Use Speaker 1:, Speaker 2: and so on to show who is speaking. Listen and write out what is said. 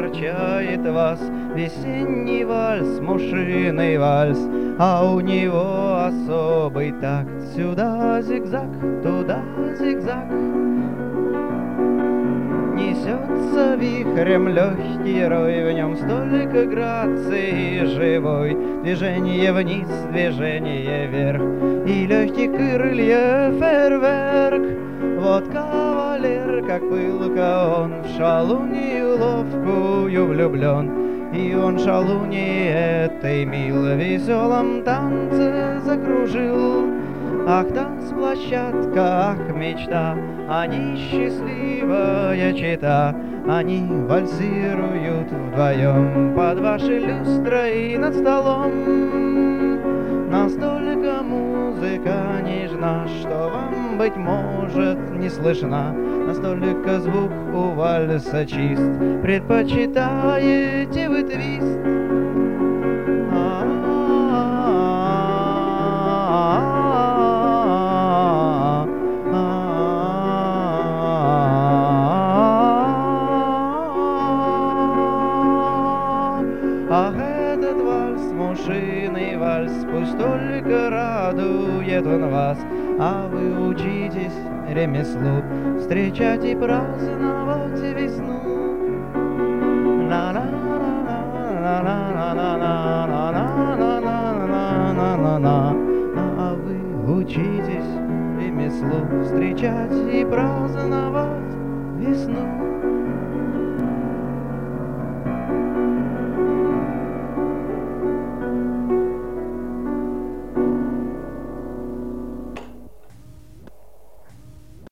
Speaker 1: огорчает вас. Весенний вальс, мушиный вальс, а у него особый такт. Сюда зигзаг, туда зигзаг. Несется вихрем легкий рой, в нем столько грации живой. Движение вниз, движение вверх, и легких крылья фейерверк. Вот кавалер, как пылко он, в шалунью ловкую влюблен. И он шалуни этой мило в веселом танце закружил. Ах, танцплощадка, ах, мечта, они счастливая чета. Они вальсируют вдвоем под вашей люстрой над столом. Настолько музыка нежна, что вам, быть может, не слышна. Настолько звук у вальса чист, предпочитаете вы твист. Ах, этот вальс, мушиный вальс, пусть только радует он вас, а вы учитесь ремеслу встречать и праздновать весну. А вы учитесь ремеслу встречать и праздновать весну.